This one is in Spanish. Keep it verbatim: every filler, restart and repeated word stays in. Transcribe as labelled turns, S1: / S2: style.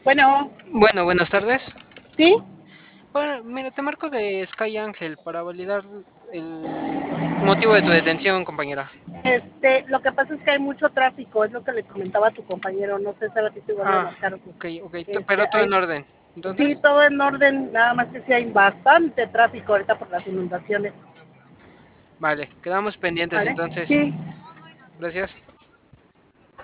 S1: Bueno,
S2: Bueno, buenas tardes.
S1: ¿sí?
S2: Bueno, mira, te marco de Sky Ángel para validar el motivo de tu detención, compañera.
S1: Este, lo que pasa es que hay mucho tráfico, es lo que le comentaba a tu compañero, no sé si a ti te vuelve a
S2: Ah,
S1: marcar.
S2: ok, ok, t-
S1: Este,
S2: pero todo
S1: hay,
S2: en orden.
S1: sí,
S2: Entonces,
S1: todo en orden, nada más que sí hay bastante tráfico ahorita por las inundaciones,
S2: vale, quedamos pendientes
S1: ¿vale?
S2: entonces.
S1: Sí,
S2: Gracias.